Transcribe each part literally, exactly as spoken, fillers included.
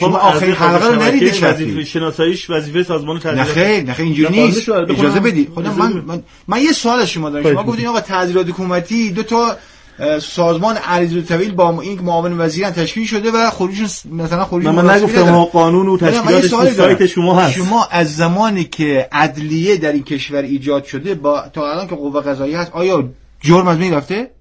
شما آخرین حلقه رو ندیدید. وظیفه شناساییش وظیفه سازمان تعذیرات. نه خیر نه خیر اینجوری نیست. اجازه بدید. خدا من من, من یه سوال از شما دارم. شما گفتین آقا تعذیرات حکومتی دو تا سازمان عریض الطویل با این معاون وزیران تشکیل شده و خروجشون مثلا خروج من نگفتم قانون و تشکیلات سایت شما هست. شما از زمانی که عدلیه در این کشور ایجاد شده با تا الان که قوه قضاییه هست آیا جرم از بین رفته؟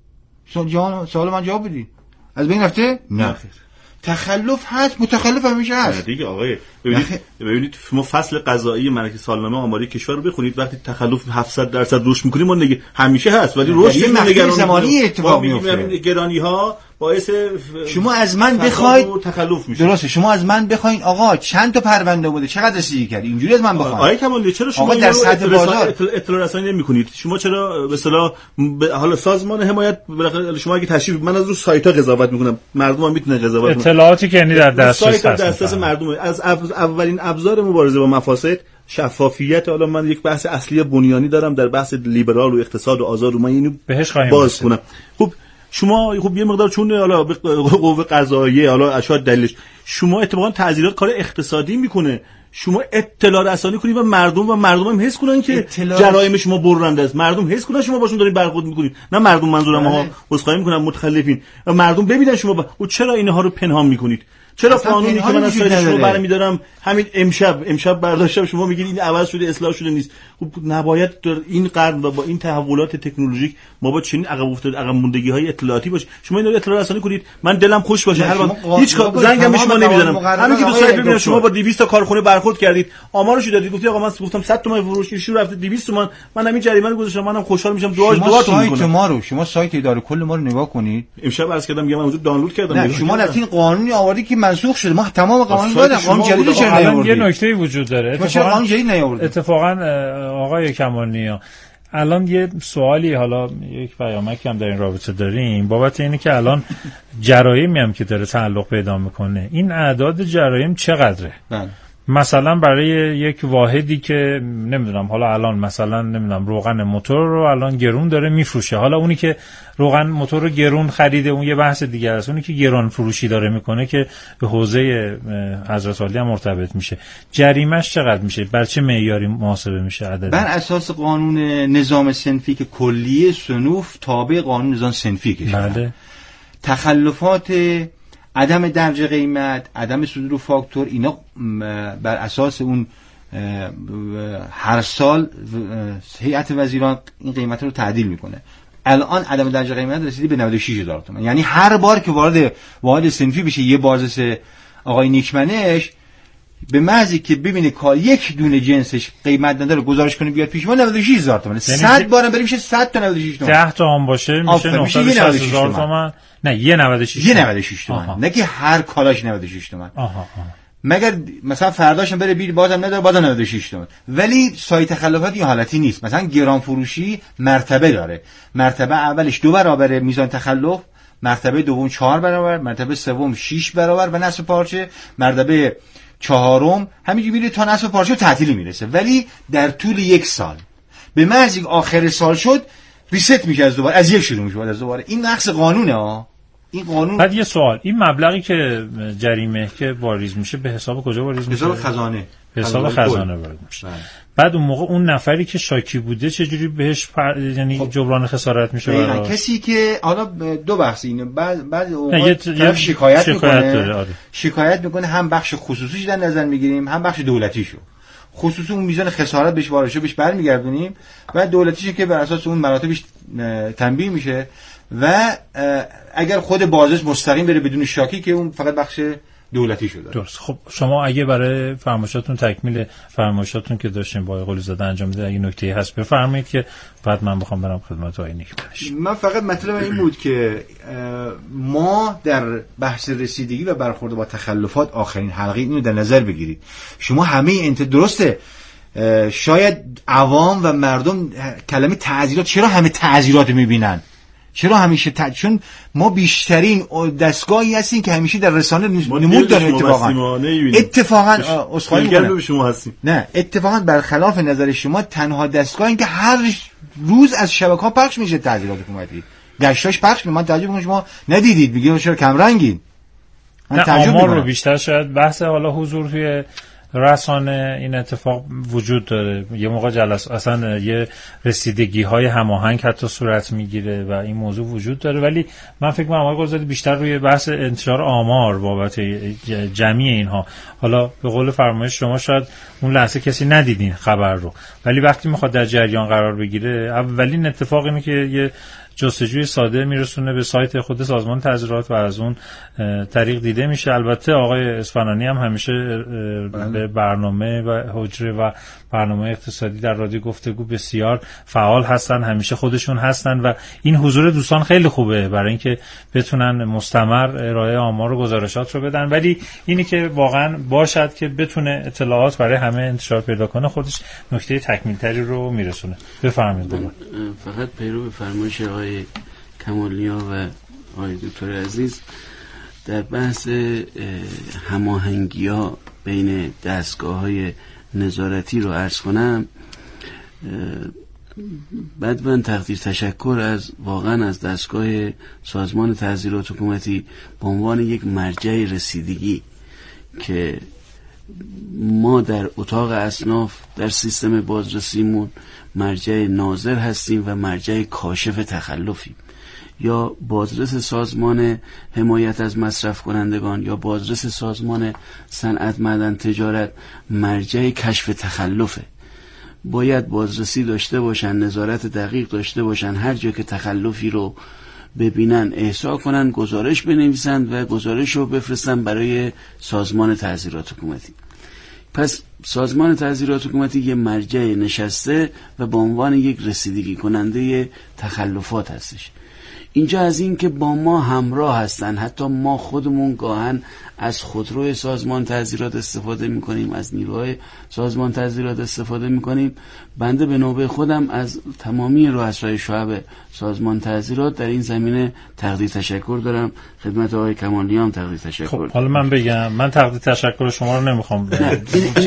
سوال سوال من جواب بدید. از بین رفته؟ نه خیر. تخلف هست، متخلف همیشه هست. دیگه آقای ببینید ببینید شما فصل قضایی ملک سالنامه آماری کشور رو بخونید وقتی تخلف هفتصد درصد رشد می‌کنیم ما نگه همیشه هست ولی رشد نگران زمانی اتفاق میفته. گرانی‌ها باعث شما از من بخواید تخلف میشه. درسته شما از من بخواید آقا چند تا پرونده بوده چقدر رسیدگی کردی اینجوری از من بخواید. آقا کمالی چرا شما در سطح بازار اطلاع رسانی نمی‌کنید؟ شما چرا به اصطلاح حالا سازمان حمایت شما اگه تشریف من از رو سایت‌ها قضاوت می‌کنم مردم هم می‌تونه قضاوت کنه. اطلاعاتی که یعنی در دسترس هست دسترس مردم از اولین ابزار مبارزه با مفاسد شفافیت. حالا من یک بحث اصلی بنیانی دارم در بحث لیبرال و اقتصاد و آزاد و من اینو بهش خواهیم باز کنم. خب شما خب یه مقدار چون حالا قوه قضاییه حالا اشاد دلیلش شما اتفاقا تعزیرات کار اقتصادی میکنه شما اطلاع رسانی کنید و مردم و مردم هم حس کنن که جرایم شما برنده است. مردم حس کنن شما باشون دارین برخورد میکنید. نه مردم منظورم ها عذرخواهی میکنم متخلفین و مردم ببینن شما با... و چرا اینها رو پنهان میکنید. چرا قانونی که من از سایت شما برمی‌دارم همین امشب امشب برداشتم شما میگید این عوض شده اصلاح شده نیست. خب نباید در این قرن و با این تحولات تکنولوژیک ما با چنین عقب افتاده عقب موندگی‌های اطلاعاتی باشه. شما اینو اطلاع رسانی کنید من دلم خوش باشه هر وقت هیچ زنگم به شما نمیزنم. همین که تو سایت ببینید شما با دویست تا کارخونه برخورد کردید آمارشو دادید گفتید آقا من گفتم صد تومن فروش ایشون رفته دویست تومن من همین جریمه رو گذاشتم منم خوشحال میشم دعا دعاتون میکنم. سایت ما رو شما سایت اداره کل ما رو نگاه کنید. امشب عرض کردم میگم من اونجا دانلود کردم. شما رفتین قانونی آوردی که منسوخ شده. ما تمام قانون داریم قانون جدید چرا نیاوردید؟ یه نکته وجود داره. اتفاقا قانون جدید نیاوردید. اتفاقا آقای کمالنیا الان یه سوالی حالا یک پیامکی هم در این رابطه داریم بابت اینه که الان جرایمی هم که داره تعلق پیدا میکنه این اعداد جرایم چقدره؟ بله. مثلا برای یک واحدی که نمیدونم حالا الان مثلا نمیدونم روغن موتور رو الان گرون داره میفروشه حالا اونی که روغن موتور رو گرون خریده اون یه بحث دیگه است اونی که گران فروشی داره میکنه که به حوزه حضرت عالی هم مرتبط میشه جریمه‌اش چقدر میشه بر چه معیاری محاسبه میشه عدد بر اساس قانون نظام صنفی که کلیه صنوف تابع قانون نظام صنفی کشور بله تخلفات عدم درج قیمت عدم صدور فاکتور اینا بر اساس اون هر سال هیئت وزیران این قیمت رو تعدیل میکنه الان عدم درج قیمت رسیده به نود و شش هزار تومان یعنی هر بار که وارد واحد صنفی بشه یه بازرس آقای نیکمنش به محضی که ببینه کار یک دونه جنسش قیمت نداره گزارش کنه بیاد پیش ما نود و شش هزار تومان صد بارم بریم میشه صد تا نود و شش تومان ده تا هم باشه میشه نهصد و شصت هزار تومان نه یه نود و شش یه نود و شش تومان نه که هر کالاش نود و شش تومان مگر مثلا فرداشم بره بیل بازم نداره بازم نود و شش تومان ولی سایت تخلفات این حالتی نیست مثلا گران فروشی مرتبه داره مرتبه اولش دو برابر میزان تخلف مرتبه دوم چهار برابر مرتبه سوم شش برابر و نصف پارچه مرتبه چهارم همینجوری میره تا نصف پارچه تعطیلی میرسه ولی در طول یک سال به محض اینکه آخر سال شد ریست میشه از دوباره از یک شروع میشه از دوباره این نقص قانونه ها این قانون. بعد یه سوال این مبلغی که جریمه که واریز میشه به حساب کجا واریز میشه؟ حساب خزانه به حساب خزانه وارد میشه. بعد اون موقع اون نفری که شاکی بوده چجوری بهش پر... یعنی خب جبران خسارت میشه برای کسی که حالا دو بحث اینه بعد بعد اوقات طرف شکایت, شکایت میکنه آره. شکایت میکنه هم بخش خصوصیش در نظر میگیریم هم بخش دولتیشو خصوصی اون میزان خسارت بهش وارد شه بهش برمیگردونیم و دولتیشه که بر اساس اون مراتبش تنبیه میشه و اگر خود بازرس مستقیم بره بدون شاکی که اون فقط بخش دولتی شده. درست. خب شما اگه برای فرمایشاتون تکمیل فرمایشاتون که داشتین با قلی زاده انجام میدید اگه نکته‌ای هست بفرمایید که بعد من بخوام برم خدمت آقای نیکمنش. من فقط مطلب این بود که ما در بحث رسیدگی و برخورد با تخلفات آخرین حلقه اینو در نظر بگیرید. شما همه انت درسته شاید عوام و مردم کلمه تعزیرات چرا همه تعزیرات میبینن؟ چرا همیشه ت... چون ما بیشترین دستگاهی هستیم که همیشه در رسانه نمود داریم اتفاقا اتفاقا اسخای میگم شما هستیم نه اتفاقا برخلاف نظر شما تنها دستگاهی که هر روز از شبکه‌ها پخش میشه تعزیرات حکومتی گشتاش پخش میشه من تعجب میکنم شما ندیدید میگید چرا کم رنگین نه آمار رو بیشتر شاید بحث حالا حضور توی رسانه این اتفاق وجود داره، یه موقع جلس اصلا یه رسیدگی های هماهنگ حتی صورت میگیره و این موضوع وجود داره، ولی من فکر می‌کنم آقای گلزاده بیشتر روی بحث انتشار آمار بابت جمعی اینها. حالا به قول فرمایش شما شاید اون لحظه کسی ندیدین خبر رو، ولی وقتی میخواد در جریان قرار بگیره اولین اتفاق اینه که یه جستجوی ساده میرسونه به سایت خود سازمان تظاهرات و از اون طریق دیده میشه. البته آقای اصفهانی هم همیشه به برنامه و حجره و برنامه اقتصادی در رادیو گفتگو بسیار فعال هستن، همیشه خودشون هستن و این حضور دوستان خیلی خوبه برای اینکه بتونن مستمر ارائه آمار و گزارشات رو بدن، ولی اینی که واقعا باشد که بتونه اطلاعات برای همه انتشار پیدا کنه خودش نکته تکمیل تری رو میرسونه. بفرمایید. فقط پیرو فرمایش آقای کمالنیا و آقای دکتر عزیز در بحث هماهنگی‌ها بین دستگاه‌های نظارتی رو عرض کنم، بعد من تقدیر تشکر از واقعا از دستگاه سازمان تحصیلات حکومتی به عنوان یک مرجع رسیدگی که ما در اتاق اصناف در سیستم بازرسیمون مرجع ناظر هستیم و مرجع کاشف تخلفیم، یا بازرس سازمان حمایت از مصرف کنندگان یا بازرس سازمان صنعت معدن تجارت مرجع کشف تخلفه. باید بازرسی داشته باشن، نظارت دقیق داشته باشن، هر جا که تخلفی رو ببینن احصا کنن، گزارش بنویسن و گزارش رو بفرستن برای سازمان تحصیلات حکومتی. پس سازمان تحصیلات حکومتی یه مرجع نشسته و به عنوان یک رسیدگی کننده تخلفات هستش. اینجا از این که با ما همراه هستن، حتی ما خودمون گاهن از خودروی سازمان تحصیلات استفاده میکنیم، از نیروهای سازمان تحصیلات استفاده میکنیم. بنده به نوبه خودم از تمامی رؤسای شعب سازمان تحصیلات در این زمینه تقدیر تشکر دارم. خدمت آقای کمالنیا هم تقدیر تشکر. خب حالا من بگم، من تقدیر تشکر شما رو نمیخوام بگم،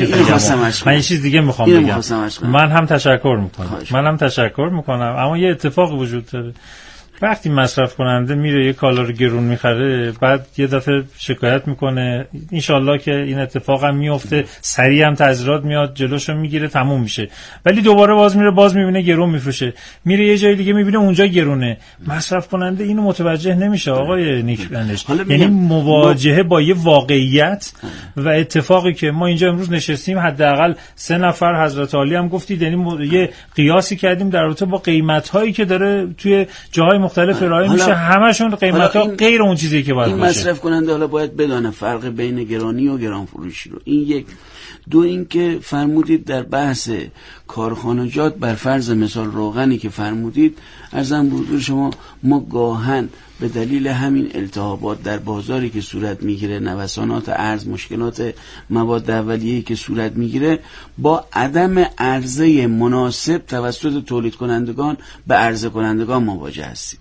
من یه چیز دیگه میخوام بگم. من هم تشکر میکنم من هم تشکر میکنم اما یه اتفاق وجود داره. وقتی مصرف کننده میره یه کالا رو گرون میخره، بعد یه دفعه شکایت میکنه، انشالله که این اتفاق هم میفته، سریع هم تظاهرات میاد جلوشو میگیره، تموم میشه، ولی دوباره باز میره باز میبینه گرون میفروشه، میره یه جای دیگه میبینه اونجا گرونه. مصرف کننده اینو متوجه نمیشه آقای نیکبندش. یعنی مواجهه با یه واقعیت و اتفاقی که ما اینجا امروز نشستیم، حداقل سه نفر حضرت عالی هم گفتید، یعنی یه قیاسی کردیم در رابطه با قیمت‌هایی که داره توی جاهای مختلف ارائه میشه، همشون قیمت‌ها غیر اون چیزی که باید این باشه. مصرف کننده حالا باید بدانه فرق بین گرانی و گران فروشی رو. این یک. دو، این که فرمودید در بحث کارخانجات بر فرض مثال روغنی که فرمودید، عرضم حضور شما ما گاهن به دلیل همین التهابات در بازاری که صورت میگیره، نوسانات ارز، مشکلات مواد اولیه‌ای که صورت میگیره، با عدم عرضه مناسب توسط تولید کنندگان به عرضه کنندگان مواجه هستیم.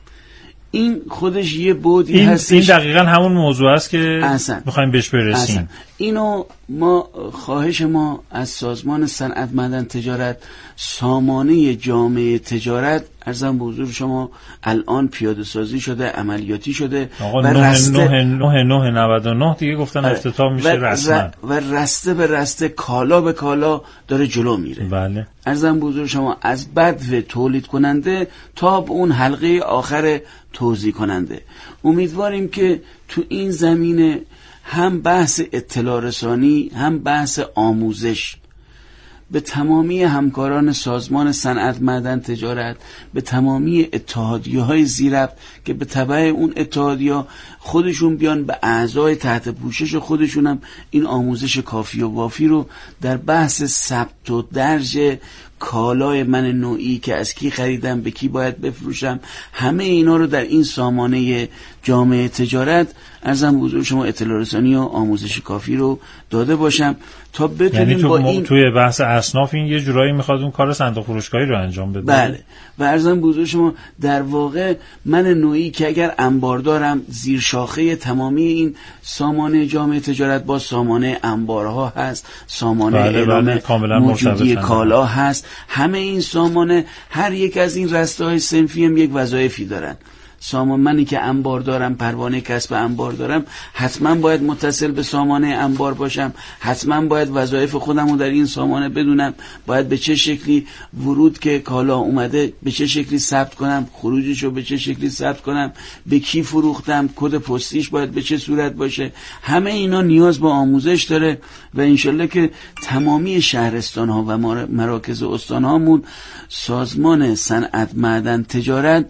این خودش یه بودی این هستش. این دقیقاً همون موضوع است که می‌خوایم بهش برسیم. احسن. اینو ما خواهش ما از سازمان صنعت معدن تجارت، سامانه جامعه تجارت، عرضم به حضور شما الان پیاده سازی شده، عملیاتی شده و رسته نه نه نود و نه دیگه گفتن افتتاح میشه رسما و رسته به رسته، کالا به کالا داره جلو میره. بله. عرضم به حضور شما از بدو تولید کننده تا به اون حلقه آخر توزیع کننده. امیدواریم که تو این زمینه هم بحث اطلاع رسانی، هم بحث آموزش به تمامی همکاران سازمان صنعت معدن تجارت، به تمامی اتحادیه‌های زیربط که به تبع اون اتحادیه خودشون بیان به اعضای تحت پوشش خودشون هم این آموزش کافی و وافی رو در بحث ثبت و درج کالای من نوعی که از کی خریدم، به کی باید بفروشم، همه اینا رو در این سامانه جامعه تجارت عرضم حضور شما اطلاع رسانی و آموزش کافی رو داده باشم تا بتونیم یعنی تو با م... این توی بحث اصناف این یه جورایی میخواد اون کار صندوق فروشگاهی رو انجام بده. بله. و عرضم حضور شما در واقع من نوعی که اگر انباردارم، زیر شاخه تمامی این سامانه جامعه تجارت با سامانه انبارها هست، سامانه بله اعلام بله موجودی کالا هست، همه این سامانه هر یک از این رسته‌های صنفی هم یک وظایفی دارن. سامان منی که انبار دارم، پروانه کسب انبار دارم، حتما باید متصل به سامانه انبار باشم، حتما باید وظایف خودم رو در این سامانه بدونم، باید به چه شکلی ورود که کالا اومده به چه شکلی ثبت کنم، خروجش رو به چه شکلی ثبت کنم، به کی فروختم، کد پستیش باید به چه صورت باشه. همه اینا نیاز به آموزش داره و انشالله که تمامی شهرستان ها و مراکز استان هامون سازمان صنعت، معدن، تجارت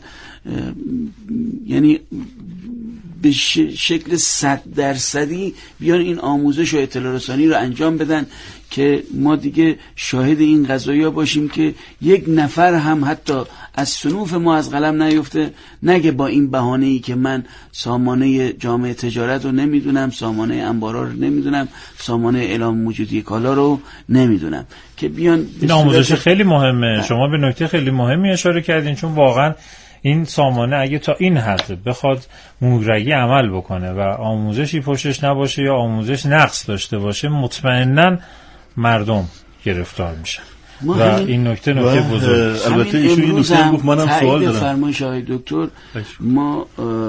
یعنی به شکل صد درصدی بیان این آموزش و اطلاع رسانی رو انجام بدن که ما دیگه شاهد این قضایا باشیم که یک نفر هم حتی از صنوف ما از قلم نیفته، نگه با این بهانه‌ای که من سامانه جامعه تجارت رو نمیدونم، سامانه انبارا رو نمیدونم، سامانه اعلام موجودی کالا رو نمیدونم، که بیان. این آموزش خیلی مهمه. شما به نکته خیلی مهمی اشاره کردین، چون واقعا این سامانه اگه تا این حد بخواد موگرگی عمل بکنه و آموزشی پشتش نباشه یا آموزش نقص داشته باشه، مطمئناً مردم گرفتار میشن و این نکته نکته بزرگ. البته ایشون این نکته گفت، منم سوال دارم. فرمایش آقای دکتر، ما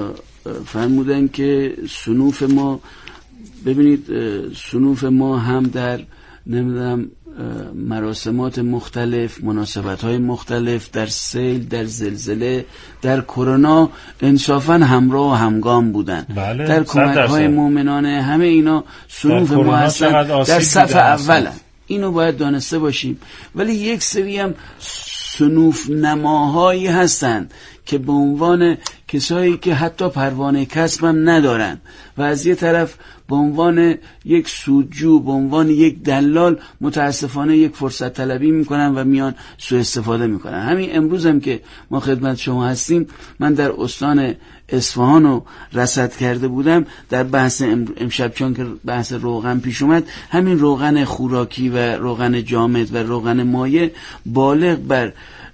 فرمودن که صنوف ما، ببینید صنوف ما هم در نمیدونم مراسمات مختلف، مناسبت‌های مختلف، در سیل، در زلزله، در کرونا انصافاً همراه و همگام بودن. بله، در کمک‌های مؤمنانه، همه اینا صنوف ما هستن، در صف اولن. اینو باید دانسته باشیم. ولی یک سری هم صنوف نماهایی هستن که به عنوان کسایی که حتی پروانه کسب هم ندارن و از یه طرف به عنوان یک سودجو، به عنوان یک دلال متاسفانه یک فرصت طلبی میکنن و میان سوء استفاده میکنن. همین امروز هم که ما خدمت شما هستیم، من در استان اصفهان رو رصد کرده بودم در بحث امشب، چون که بحث روغن پیش اومد، همین روغن خوراکی و روغن جامد و روغن مایع بالغ بر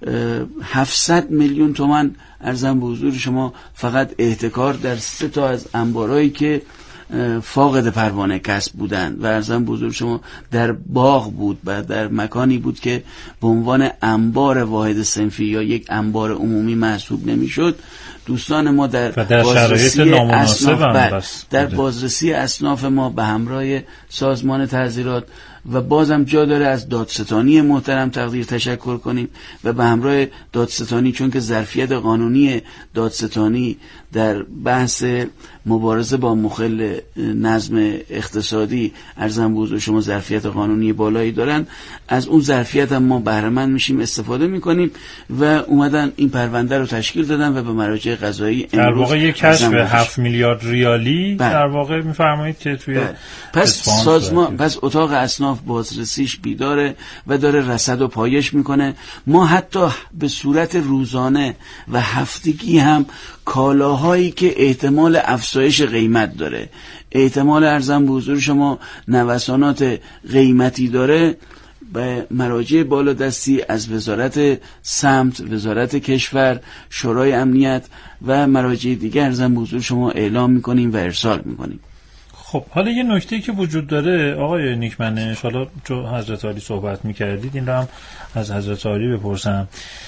هفتصد میلیون تومان ارزم به حضور شما فقط احتکار در سه تا از انبارایی که فاقد پروانه کسب بودن و ارزم به حضور شما در باغ بود و در مکانی بود که به عنوان انبار واحد صنفی یا یک انبار عمومی محسوب نمیشد. دوستان ما در, در بازرسی اصناف در بوده. بازرسی اصناف ما به همراه سازمان تعزیرات و بازم جا داره از دادستانی محترم تقدیر تشکر کنیم و به همراه دادستانی، چون که ظرفیت قانونی دادستانی در بحث مبارزه با مخل نظم اقتصادی ارزم به حضور شما ظرفیت قانونی بالایی دارن، از اون ظرفیت هم ما بهره مند میشیم، استفاده میکنیم و اومدن این پرونده رو تشکیل دادن و به مراجع قضایی در واقع یک کشف هفت میلیارد ریالی بله. در واقع میفرمایید که توی بله. پس سازمان، پس اتاق اصناف بازرسیش بیداره و داره رصد و پایش میکنه. ما حتی به صورت روزانه و هفتگی هم کالاهایی که احتمال افزایش قیمت داره، احتمال ارزم به حضور شما نوسانات قیمتی داره، به مراجع بالادستی از وزارت سمت، وزارت کشور، شورای امنیت و مراجع دیگر ارزم به حضور شما اعلام میکنیم و ارسال میکنیم. خب حالا یه نکته‌ای که وجود داره آقای نیکمنش، حالا چون حضرت عالی صحبت میکردید این رو هم از حضرت عالی بپرسم.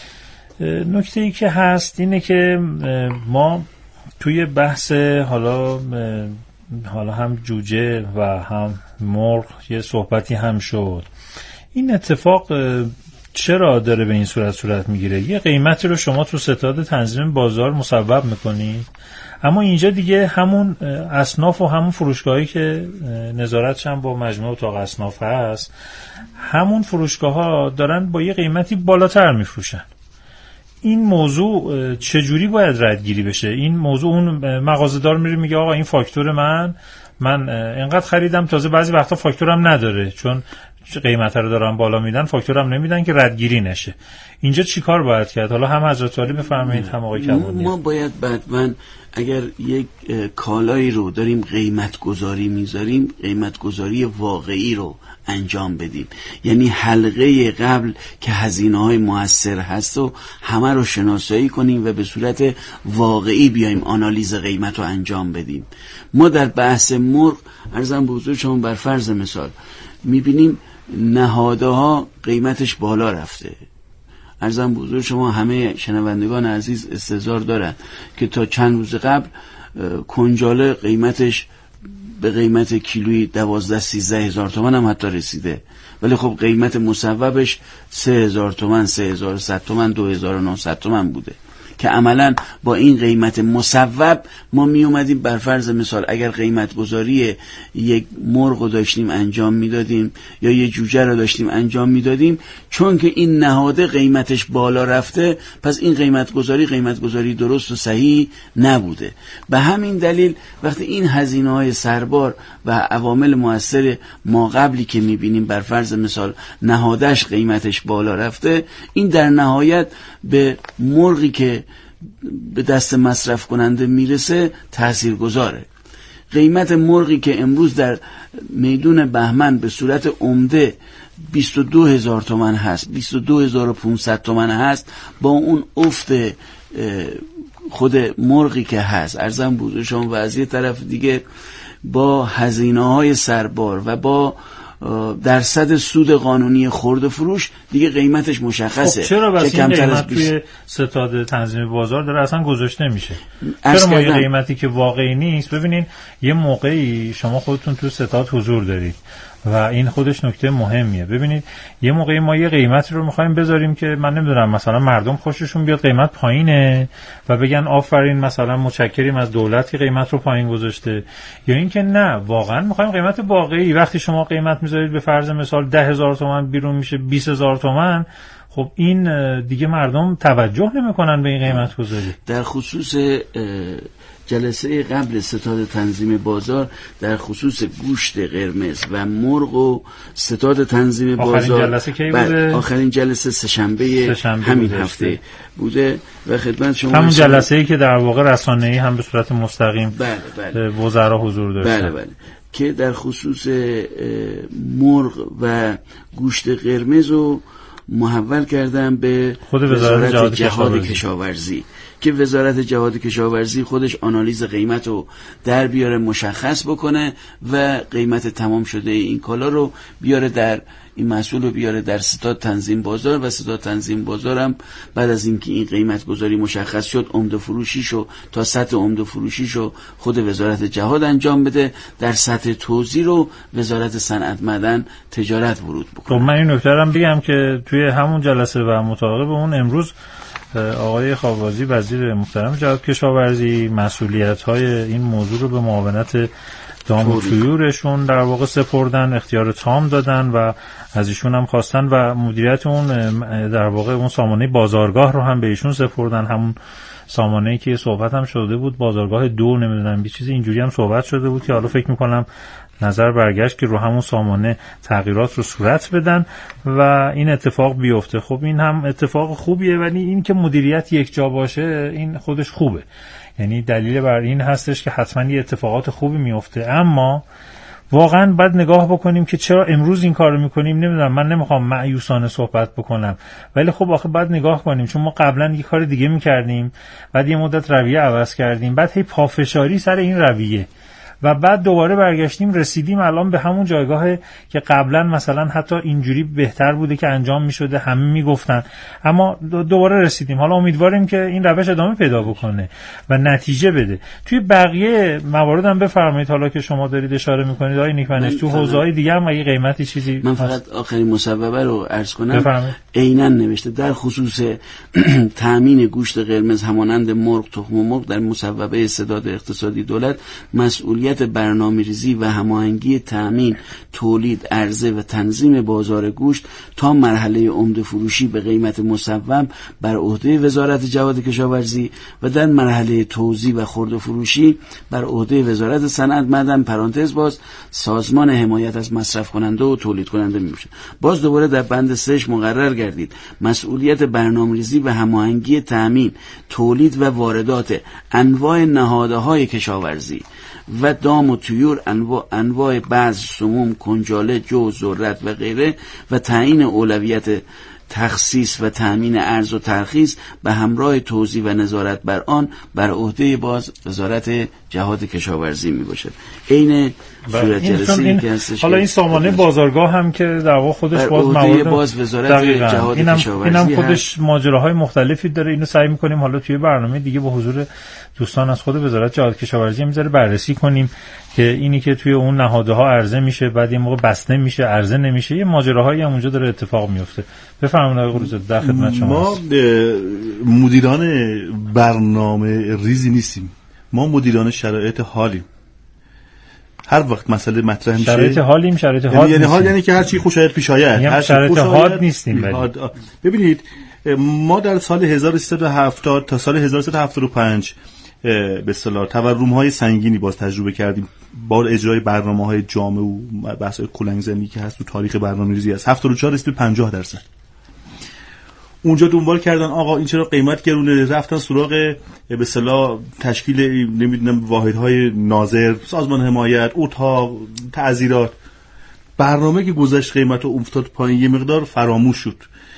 نکته‌ای که هست اینه که ما توی بحث حالا حالا هم جوجه و هم مرغ یه صحبتی هم شد. این اتفاق چرا داره به این صورت صورت میگیره؟ یه قیمتی رو شما تو ستاد تنظیم بازار مصوب میکنید، اما اینجا دیگه همون اصناف و همون فروشگاهایی که نظارتش هم با مجموعه اتاق اصناف هست، همون فروشگاه ها دارن با یه قیمتی بالاتر میفروشن. این موضوع چجوری باید ردگیری بشه؟ این موضوع اون مغازه‌دار میره میگه آقا این فاکتور من من اینقدر خریدم، تازه بعضی وقتا فاکتورم نداره، چون قیمت رو دارن بالا میدن، فاکتورم نمیدن که ردگیری نشه. اینجا چی کار باید کرد؟ حالا هم حضرت عالی بفرمایید هم آقای کمانی. ما باید بعداً اگر یک کالایی رو داریم قیمت گذاری میذاریم، قیمت گذاری واقعی رو انجام بدیم، یعنی حلقه قبل که هزینه های مؤثر هست و همه رو شناسایی کنیم و به صورت واقعی بیایم آنالیز قیمت رو انجام بدیم. ما در بحث مرغ عرضم به حضور شما بر فرض مثال میبینیم نهادها قیمتش بالا رفته، عرضم بزرگ شما همه شنوندگان عزیز استحضار دارن که تا چند روز قبل کنجاله قیمتش به قیمت کیلویی دوازده سیزده هزار تومان هم حتی رسیده، ولی خب قیمت مصوبش سه هزار تومان، سه هزار و صد تومان، دو هزار و نهصد تومان بوده که عملا با این قیمت مصوب ما می اومدیم بر فرض مثال اگر قیمت گذاری یک مرغ رو داشتیم انجام میدادیم یا یک جوجه رو داشتیم انجام میدادیم، چون که این نهاده قیمتش بالا رفته، پس این قیمت گذاری قیمت گذاری درست و صحیح نبوده. به همین دلیل وقتی این هزینه های سربار و عوامل مؤثر ما قبلی که میبینیم بر فرض مثال نهادش قیمتش بالا رفته، این در نهایت به مرغی که به دست مصرف کننده میرسه تأثیر گذاره. قیمت مرغی که امروز در میدون بهمن به صورت عمده بیست و دو هزار تومان هست، بیست و دو هزار و پانصد تومان هست، با اون افت خود مرغی که هست ارزم بزرگ شما و از یه طرف دیگه با هزینه های سربار و با درصد سود قانونی خرده فروش دیگه قیمتش مشخصه. خب چرا بس این قیمت توی ستاد تنظیم بازار داره اصلا گذاشته نمیشه؟ چرا ما یه قیمتی که واقعی نیست؟ ببینین یه موقعی شما خودتون تو ستاد حضور دارید و این خودش نکته مهمیه. ببینید یه موقعی ما یه قیمتی رو میخوایم بذاریم که من نمیدونم مثلا مردم خوششون بیاد قیمت پایینه و بگن آفرین مثلا متشکریم از دولت که قیمت رو پایین گذاشته، یا اینکه نه واقعا میخوایم قیمت واقعی. وقتی شما قیمت میذارید به فرض مثال ده هزار تومان بیرون میشه بیست هزار تومان، خب این دیگه مردم توجه نمیکنن به این قیمت گذاری. در خصوص جلسه قبل ستاد تنظیم بازار در خصوص گوشت قرمز و مرغ و ستاد تنظیم آخرین بازار جلسه کی بوده؟ آخرین جلسه سه‌شنبه همین بوده هفته بوده و خدمت شما همون جلسه ای که در واقع رسانه‌ای هم به صورت مستقیم بله بله وزرا حضور داشتن. بله بله که در خصوص مرغ و گوشت قرمز رو محول کردم به خود وزارت جهاد, جهاد کشاورزی که وزارت جهاد کشاورزی خودش آنالیز قیمت رو در بیاره مشخص بکنه و قیمت تمام شده این کالا رو بیاره در این محصول رو بیاره در ستاد تنظیم بازار و ستاد تنظیم بازارم بعد از اینکه این قیمت گذاری مشخص شد عمده فروشیشو تا سطح عمده فروشیشو خود وزارت جهاد انجام بده، در سطح توزیع رو وزارت صنعت معدن تجارت ورود بکنه. خب من این نکته رو بگم که توی همون جلسه و مطابق به اون امروز آقای خاوازی وزیر محترم جهاد کشاورزی مسئولیت‌های این موضوع رو به معاونت دام و طیورشون در واقع سپردن، اختیار تام دادن و از ایشون هم خواستن و مدیریت اون در واقع اون سامانه بازارگاه رو هم به ایشون سپردن، همون سامانه‌ای که صحبت هم شده بود بازارگاه دو نمیدونم یه چیزی اینجوری هم صحبت شده بود که حالا فکر می‌کنم نظر برگشت که رو همون سامانه تغییرات رو صورت بدن و این اتفاق بیفته. خب این هم اتفاق خوبیه، ولی این که مدیریت یک جا باشه این خودش خوبه، یعنی دلیل بر این هستش که حتما یه اتفاقات خوبی میفته. اما واقعا باید نگاه بکنیم که چرا امروز این کارو میکنیم. نمیدونم، من نمیخوام مایوسانه صحبت بکنم، ولی خب آخه باید نگاه کنیم چون ما قبلا یه کار دیگه میکردیم، بعد یه مدت رویه عوض کردیم، بعد هی پافشاری سر این رویه و بعد دوباره برگشتیم رسیدیم الان به همون جایگاه که قبلا مثلا حتی اینجوری بهتر بوده که انجام میشده، همه میگفتن، اما دوباره رسیدیم. حالا امیدواریم که این روش ادامه پیدا بکنه و نتیجه بده. توی بقیه موارد هم بفرمایید، حالا که شما دارید اشاره میکنید آقای نیکمنش، تو حوزه‌های دیگه هم اگه قیمتی چیزی من فقط آخرین مصوبه رو عرض کنم. عیناً نوشته در خصوص تامین گوشت قرمز همانند مرغ، تخم مرغ در مصوبه سداد اقتصادی دولت مسئولیت برنامه‌ریزی و هماهنگی تامین، تولید، عرضه و تنظیم بازار گوشت تا مرحله عمده فروشی به قیمت مصوب بر عهده وزارت جهاد کشاورزی و در مرحله توزیع و خرده فروشی بر عهده وزارت صنعت معدن پرانتز باز سازمان حمایت از مصرف کننده و تولید کننده میشه. باز دوباره در بند سهش مقرر گردید مسئولیت برنامه‌ریزی و هماهنگی تامین، تولید و واردات انواع نهادهای کشاورزی و دام و طیور، انواع انواع بذر، سموم، کنجاله، جو، ذرت و غیره و تعیین اولویت تخصیص و تامین ارز و ترخیص به همراه توزیع و نظارت بر آن بر عهده باز وزارت جهاد کشاورزی میباشد. عین صورت جلسه‌ای که هستش. حالا این سامانه بازارگاه هم که در واقع خودش باز موارد باز وزارت جهاد اینم کشاورزی اینم خودش ماجراهای مختلفی داره. اینو سعی می‌کنیم حالا توی برنامه دیگه با حضور دوستان از خود وزارت جهاد کشاورزی میذاره بررسی کنیم که اینی که توی اون نهادها عرضه میشه بعد یه موقع بسته میشه عرضه نمیشه، یه ماجراهایی هم اونجا داره اتفاق میفته. بفرمایید آقای قروزاده، در خدمت شما. ما مدیران برنامه ریزی نیستیم، ما مدیران شرایط حالیم. هر وقت مسئله مطرح میشه شرایط حالیم، شرایط حال یعنی, یعنی حال یعنی که هر چی خوش آید پیش آید، هر چی شرایط حال نیستیم. ولی ببینید ما در سال هزار و سیصد و هفتاد تا سال هزار و سیصد و هفتاد و پنج به اصطلاح تورم‌های سنگینی باز تجربه کردیم با اجرای برنامه‌های جامع و بحث‌های کلنگ‌زنی که هست تو تاریخ برنامه‌ریزی است. هفتاد و چهار رسید به پنجاه درصد. اونجا دنبال کردن آقا این چرا قیمت گرونه، رفتن سراغ به اصطلاح تشکیل نمیدونم واحدهای ناظر، سازمان حمایت، اتاق، تعزیرات. برنامه که گذشت قیمت و افتاد پایین یه مقدار فراموش شد.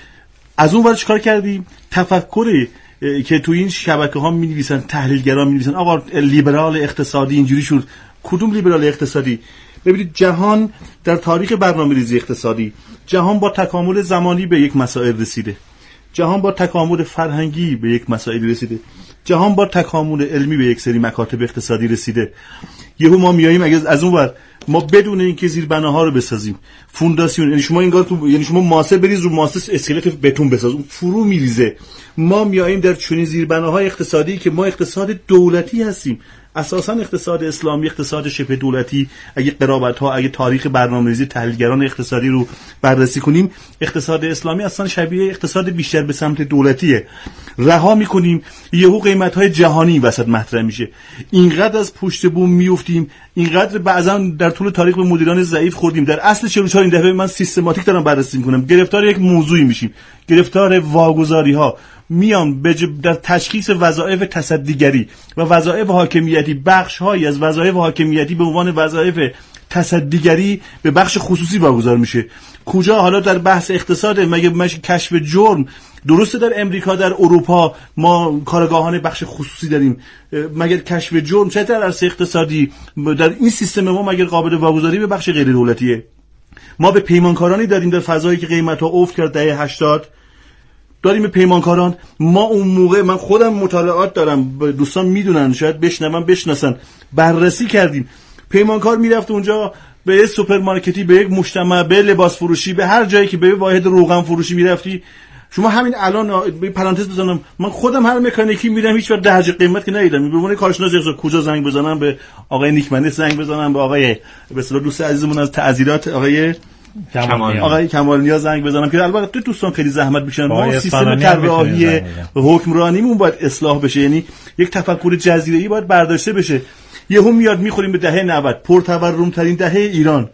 از اون ور چیکار کردیم؟ تفکری که تو این شبکه‌ها می‌نویسن، تحلیلگران می‌نویسن آقا لیبرال اقتصادی اینجوری شد. کدوم لیبرال اقتصادی؟ ببینید جهان در تاریخ برنامه‌ریزی اقتصادی، جهان با تکامل زمانی به یک مسائل رسیده، جهان با تکامل فرهنگی به یک مسائل رسیده، جهان با تکامل علمی به یک سری مکاتب اقتصادی رسیده. یهو ما میاییم اگه از اون ور ما بدون اینکه زیربناها رو بسازیم، فونداسیون، یعنی شما انگار تو یعنی شما ماسه بریز رو ماسه اسکلت بتون بساز، اون فرو میریزه. ما میاییم در چنین زیربناهای اقتصادی که ما اقتصاد دولتی هستیم، اساسا اقتصاد اسلامی، اقتصاد شبه دولتی، اگه قرابت‌ها، اگه تاریخ برنامه‌ریزی تحلیلگران اقتصادی رو بررسی کنیم، اقتصاد اسلامی اصلا شبیه اقتصاد بیشتر به سمت دولتیه. رها می‌کنیم، یهو قیمت‌های جهانی وسط مطرح میشه. اینقدر از پشت بوم میافتیم، اینقدر بعضا در طول تاریخ به مدیران ضعیف خوردیم. در اصل چهل و چهار این دفعه من سیستماتیک دارم بررسی می‌کنم، گرفتار یک موضوعی میشیم، گرفتار واگذاری‌ها میان در تشخیص وظایف تصدیگری و وظایف حاکمیتی، بخش‌هایی از وظایف حاکمیتی به عنوان وظایف تصدیگری به بخش خصوصی واگذار میشه. کجا حالا در بحث اقتصاد مگه مش کشف جرم درسته؟ در امریکا، در اروپا ما کارگاهان بخش خصوصی داریم، مگر کشف جرم چه در عرصه اقتصادی در این سیستم ما مگر قابل واگذاری به بخش غیر دولتیه؟ ما به پیمانکارانی داریم در فضایی که قیمت‌ها افت کرد دهه هشتاد، داریم به پیمانکاران. ما اون موقع، من خودم مطالعات دارم، دوستان میدونن شاید بشنون بشناسن، بررسی کردیم. پیمانکار میرفت اونجا به یک سوپرمارکتی، به یک مجتمع، به لباس فروشی، به هر جایی که به واحد روغن فروشی میرفتی، شما همین الان به پرانتز بزنم، من خودم هر مکانیکی میرم هیچ وقت درجه قیمت که ندیدم. به عنوان کارشناس کجا زنگ بزنم؟ به آقای نیکمنی زنگ بزنم، به آقای به اصطلاح دوست عزیزمون از تعزیرات آقای کمال آقای کمال نیا زنگ بزنم که البته دوستان خیلی زحمت میکشن. ما سیستم طراحی حکمرانیمون باید اصلاح بشه، یعنی یک تفکر جزیره‌ای باید برداشته بشه. یهو میاد میخوریم به دهه نود، پرتورم ترین دهه ایران.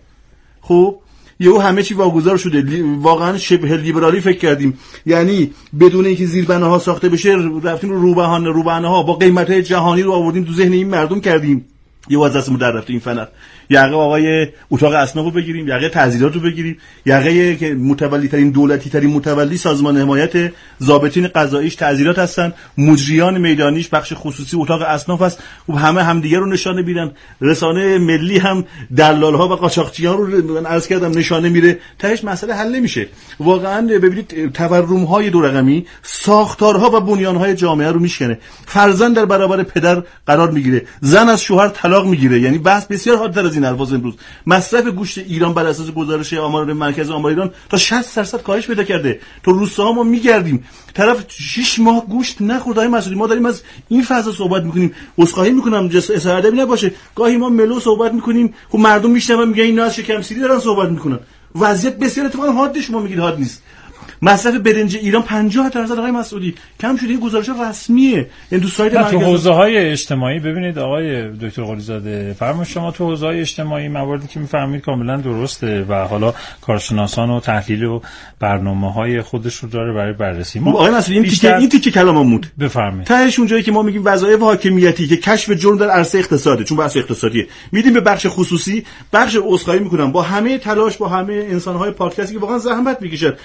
خب یهو همه چی واگذار شده، واقعا شبه لیبرالی فکر کردیم، یعنی بدون اینکه زیربناها ساخته بشه رفتیم رو روبهان روبهانه‌ها با قیمت‌های جهانی رو آوردیم تو ذهن این مردم کردیم. یه واز دستمون در رفته این فنر. یقه آقای اتاق اسناف رو بگیریم، یقه تعزیرات رو بگیریم، یقه که متولی ترین دولتی ترین متولی سازمان حمایت، ضابطین قضاییش تعزیرات هستن، مجریان میدانیش بخش خصوصی اتاق اسناف است. و همه همدیگه رو نشانه میدن. رسانه ملی هم دلال‌ها و قاچاقچیان رو من عرض کردم نشانه میره. تهش مسئله حل نمیشه. واقعا ببینید تورم‌های دو رقمی ساختارها و بنیان‌های جامعه رو میشکنه. فرزند در برابر پدر قرار میگیره، زن از شوهر طلاق میگیره. یعنی بحث بسیار حادتر از این الفاظ امروز. مصرف گوشت ایران بر اساس گزارش آمار مرکز آمار ایران تا شصت درصد کاهش پیدا کرده. تو روستاها ما میگردیم، طرف شش ماه گوشت نخورد. های مسئولی ما داریم از این فضا صحبت میکنیم. عذرخواهی میکنم جسارت ادبی نباشه، گاهی ما ملو صحبت میکنیم، خب مردم میشنون میگن اینا از شکم سیری دارن صحبت میکنن. وضعیت بسیار اتفاقا حاد، شما میگید حاد نیست. مصرف برنج ایران پنجاه درصد آقای مسعودی کم شده. این گزارش رسمیه، این تو سایت مرکز. تو حوزه‌های اجتماعی ببینید آقای دکتر قلیزاده، فرمایش شما تو حوزه‌های اجتماعی مواردی که میفهمید کاملا درسته و حالا کارشناسان و تحلیل و برنامه‌های خودش رو داره برای بررسی. ما آقای مسعودی این تیکه این تیکه کلاممون بفرمایید. تهش اونجایی که ما میگیم وظایف حاکمیتی که کشف جرم در عرصه اقتصاده، چون بحث اقتصادیه، میدیم به بخش خصوصی. بخش عذرخواهی میکنم با همه تلاش، با همه انسان‌های پادکستی که واقعا زحمت میکشن، سیستم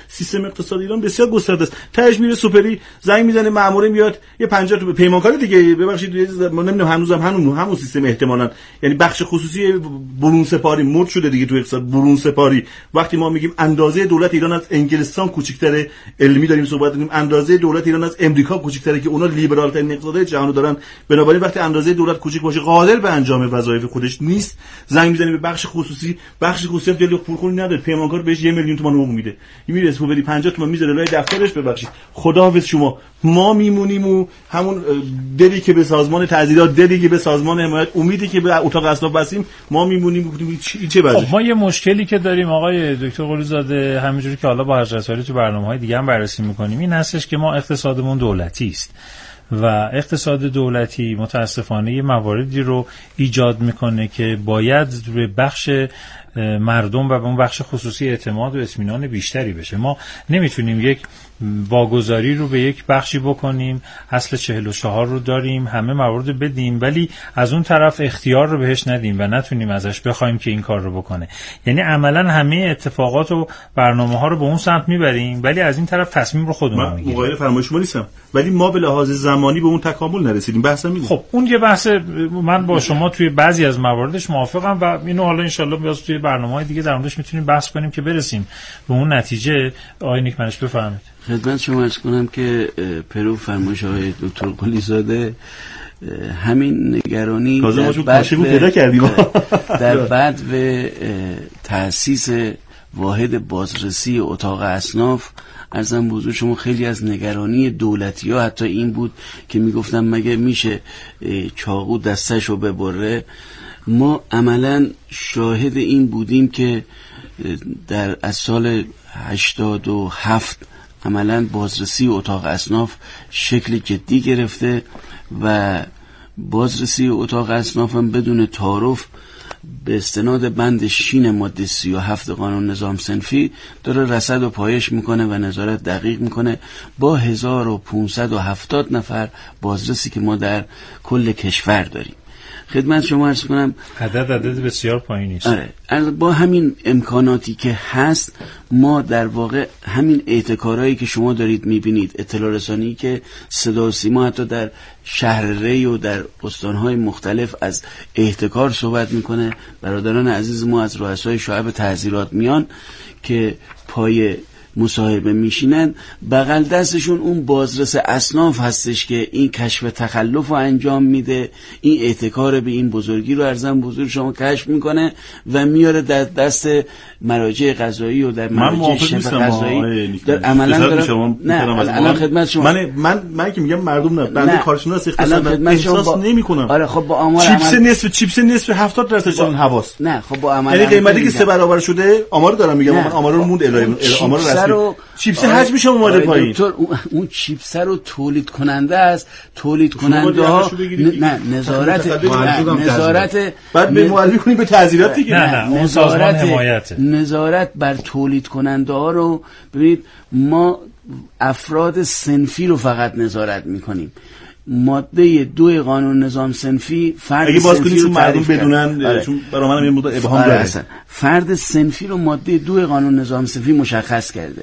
اقتصاد ایران بسیار گسترده است. تاش میره سوپری زنگ میزنه مأمور میاد یه پنجاه تا پیمانکار دیگه ببخشید ما نمیدونم هنوزم همون همون سیستم احتمالاً یعنی بخش خصوصی برون سپاری مد شده دیگه تو اقتصاد برون سپاری. وقتی ما میگیم اندازه دولت ایران از انگلستان کوچیک‌تره، علمی داریم صحبت می‌کنیم، اندازه دولت ایران از امریکا کوچیک‌تره که اونا لیبرال ترین اقتصاد جهان دارن. بنابراین وقتی اندازه دولت کوچیک باشه قادر به انجام وظایف خودش نیست، زنگ میزنه به بخش خصوصی، بخش خصوصی دلیل پولخونی نداره، پیمانکار بهش یک میلیون تومان حقوق میده، میره اسمو بدی پنجاه تومان میذاره لای دفترش ببخشید خداحافظ شما. ما میمونیم و همون دلی که به سازمان تعزیرات، دلی که به سازمان حمایت، امیدی که به اتاق اصلاح بسیم، ما میمونیم گفتیم چه بده. خب ما یه مشکلی که داریم آقای دکتر قلیزاده، همینجوری که حالا با حضرت عالی تو برنامه‌های دیگه هم بررسی می‌کنیم، این هستش که ما اقتصادمون دولتی است و اقتصاد دولتی متاسفانه یه مواردی رو ایجاد میکنه که باید روی بخش مردم و به اون بخش خصوصی اعتماد و اطمینان بیشتری بشه. ما نمیتونیم یک واگذاری رو به یک بخشی بکنیم، اصل چهل و چهار رو داریم، همه موارد بدیم، ولی از اون طرف اختیار رو بهش ندیم و نتونیم ازش بخوایم که این کار رو بکنه. یعنی عملا همه اتفاقات و برنامه ها رو به اون سمت میبریم ولی از این طرف تصمیم رو خودمون میگیریم. من مقایل فرمایش شما نیستم، ولی ما به لحاظ زمانی به اون تکامل نرسیدیم. بحثم اینه. خب اون یه بحث، من با شما توی بعضی از مواردش موافقم و اینو حالا ان شاءالله باز توی برنامه‌های دیگه در موردش میتونیم بحث کنیم که برسیم به اون نتیجه. آقای نیکمنش بفرمایید. خدمت شما عرض کنم که پرو فرمایش های دکتر قلیزاده همین نگرانی در بعد در بعد به تأسیس واحد بازرسی اتاق اصناف عرضم بزرگ شما خیلی از نگرانی دولتی ها حتی این بود که میگفتم مگه میشه چاقو دستشو ببره. ما عملا شاهد این بودیم که در از سال هشتاد و هفت عملا بازرسی اتاق اصناف شکل جدی گرفته و بازرسی اتاق اصناف هم بدون تعارف به استناد بند شین ماده سی و هفت قانون نظام صنفی داره رصد و پایش میکنه و نظارت دقیق میکنه با هزار و پانصد و هفتاد نفر بازرسی که ما در کل کشور داریم. خدمت شما عرض کنم عدد عدد بسیار پایینی است. آره با همین امکاناتی که هست ما در واقع همین احتکارهایی که شما دارید میبینید، اطلاع رسانی که صدا و سیما حتی در شهر ری و در استانهای مختلف از احتکار صحبت میکنه، برادران عزیز ما از رؤسای شعب تعزیرات میان که پای مصاحبه میشینن، بغل دستشون اون بازرس اصناف هستش که این کشف تخلف رو انجام میده، این احتکار به این بزرگی رو ارزم بزرگ شما کشف میکنه و میاره در دست مراجع قضایی و در مراجع شفا قضایی در عملا دارم. نه الان خدمت شما من من من که میگم مردم نه بنده کارشناس اقتصاد احساس با... نمیکنم. آره خب با آمار چیپس عمل... نصف چیپس نصف هفتاد درصد اون حواس. نه خب با عمل یعنی قیمتی که سه برابر شده آمار دارم میگم، من آمار رو موند الهی آمار رسمی چیپس حجمش اومده پایین. دکتر اون چیپس رو تولید کننده است، تولید کننده ها نه نظارت نظارت بعد به معرفی کنیم به تعزیرات دیگه. نه نه نظارت نظارت بر تولید کننده ها رو ببینید، ما افراد صنفی رو فقط نظارت میکنیم. ماده دو قانون نظام صنفی فرد اگه باز کنیم چون مردم بدونن، چون برای منم یه مقدار ابهام داره. فرد صنفی رو ماده دو قانون نظام صنفی مشخص کرده.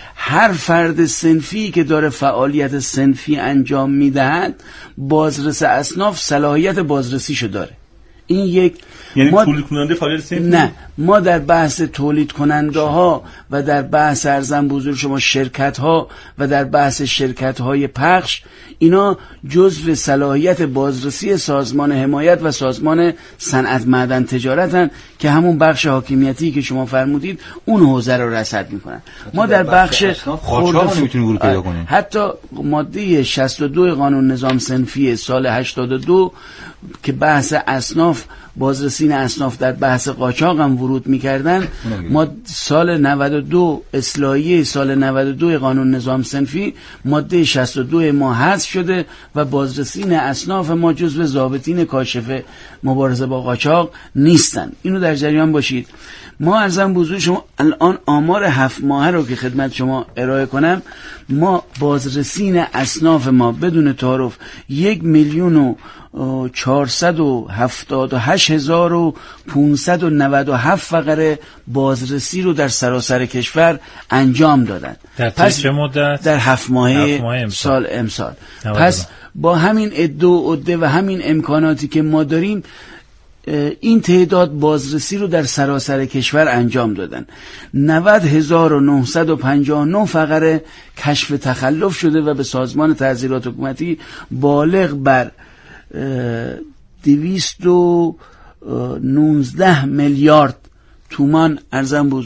هر فرد صنفی که داره فعالیت صنفی انجام میدهد بازرس اصناف صلاحیت بازرسیشو داره. این یک یعنی تولید کننده فعالیت صنفی؟ نه، ما در بحث تولید کننده ها و در بحث ارزم بزرگ شما شرکت ها و در بحث شرکت های پخش، اینا جزو صلاحیت بازرسی سازمان حمایت و سازمان صنعت معدن تجارتن که همون بخش حاکمیتی که شما فرمودید اون حوزه رو رصد میکنن. ما در بخش خرد نمیتونیم ورود پیدا کنیم. حتی ماده شصت و دو قانون نظام صنفی سال هشتاد و دو که بحث اصناف بازرسین اصناف در بحث قاچاق هم ورود می‌کردن، ما سال نود و دو اصلاحیه سال نود و دو قانون نظام صنفی ماده شصت و دو ما حذف شده و بازرسین اصناف ما جزو ضابطین کاشف مبارزه با قاچاق نیستن. اینو در جریان باشید. ما ارزم بزرگ شما الان آمار هفت ماهه رو که خدمت شما ارائه کنم، ما بازرسین اصناف ما بدون تعارف یک میلیون و چهارصد و هفتاد و هشت هشت هزار و پانصد و نود و هفت فقره بازرسی رو در سراسر کشور انجام دادن. در پس چه مدت؟ در هفت ماهه, هفت ماهه امسال. سال امسال. پس با همین عده و عده و همین امکاناتی که ما داریم این تعداد بازرسی رو در سراسر کشور انجام دادن. نود هزار و نهصد و پنجاه و نه فقره کشف تخلف شده و به سازمان تعزیرات حکومتی بالغ بر دویست و نوزده میلیارد تومان ارزم بزرگ